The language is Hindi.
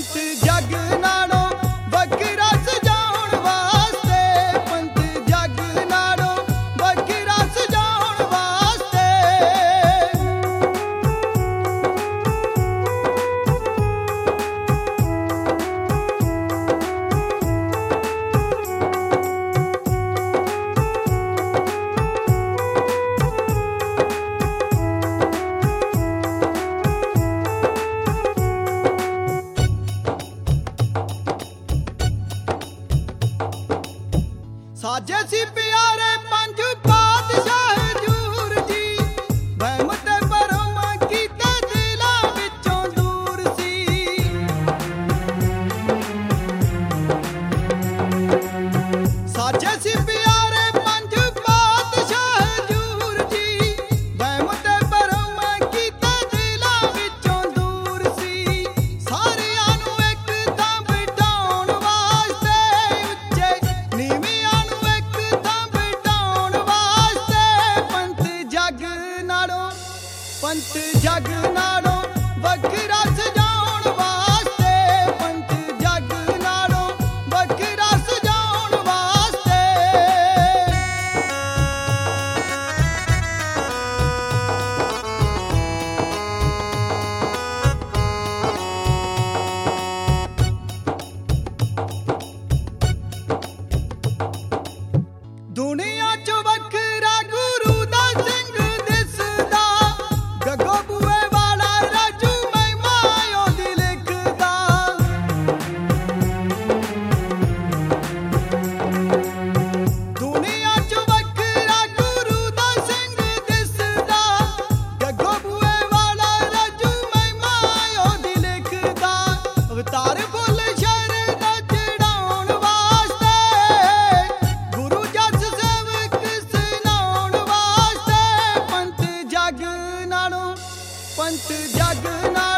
पंथ जग नालों वखरा सजाउण वास्ते, पंथ जग नालों वखरा सजाउण वास्ते। साजे सी प्यारे पंज पातशाह हजूर जी, वहम ते भरम कीते दिलां विचों दूर सी। साजे सी प्यारे पंज पातशाह हजूर जी, वहम ते भरम कीते दिलां विचों दूर सी। सारियां नूं इक थां बिठाउण वास्ते, उच्चे नीवियां पंथ जग नालों वखरा सजाउण वास्ते, पंथ जग नालों वखरा सजाउण वास्ते। दुनिया च वखरा गुरु दा सिंह दिसदा, गगो बुए वाला राजू महिमा ओदी लिखदा। दुनिया च वखरा गुरु दा सिंह दिसदा, गगो बुए वाला राजू महिमा ओदी लिखदा। अवतार फुल शहर दा चढ़ाउण वास्ते, गुरु जस सेवक सुनाउण वास्ते। पंथ जग नालों पंथ जग नालों